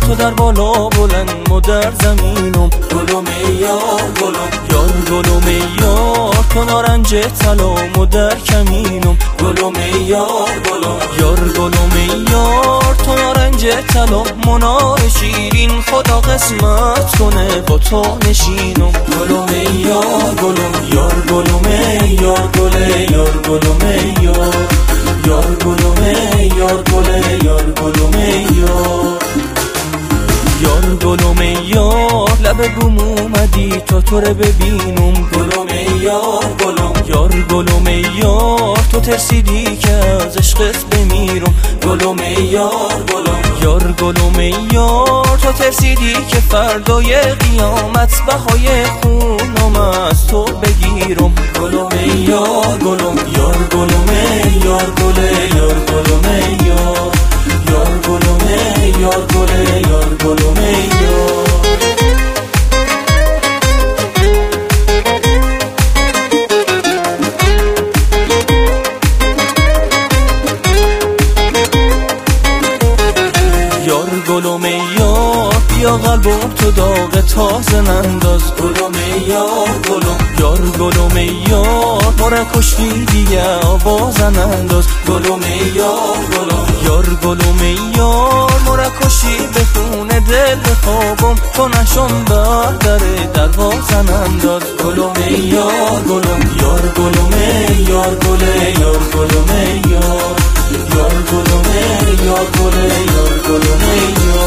تو در بالا بلند و در زمینم. گلم یار گلم یار گلم یار تو نارنج طلام و در کمینم. گلم یار گلم یار گلم یار تو نارنج طلام منار شیرین خدا قسمت کنه با تو نشینم. گلم یار گلم یار گلم یار گله یار گلم یار یار گلم یار گله یار گلم یار یار گلم یار لب گم اومدی تا تو رو ببینم. گلم یار گلم یار گلم یار تو ترسیدی که از عشقت بمیرم. گلم یار گلم یار گلم یار تو ترسیدی که فردای قیامت بهای خونم از تو بگیرم. گلم یار گلم یار گلم یار گله یار گلم یار یار گلم یار گله یار گلم یار یار گلم یار بیا قلبم تو داغ تازه ننداز. گلم یار گلم یار گلم یار مرا کشتی دیگه آواز ننداز. گلم یار گلم یار گلم یار مرا کشتی به خونه دل بخوابم تو نشم بر دروازه ننداز. گلم یار گلم یار گلم یار گله یار گلم یار یار گلم یار گله یار گلم یار